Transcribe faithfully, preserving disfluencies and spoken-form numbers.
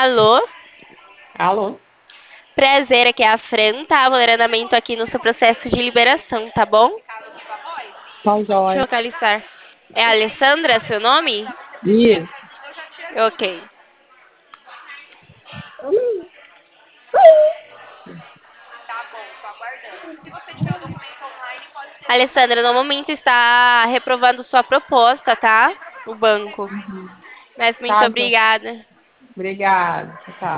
Alô? Alô? Prazer, aqui é a Fran, tá? Vou ler andamento aqui no seu processo de liberação, tá bom? Tá Deixa eu jóia. localizar. É a Alessandra, seu nome? Isso. Ok. Alessandra, no momento está reprovando sua proposta, tá? O banco. Mas muito Tá, jó- obrigada. Obrigada. Tchau, tchau.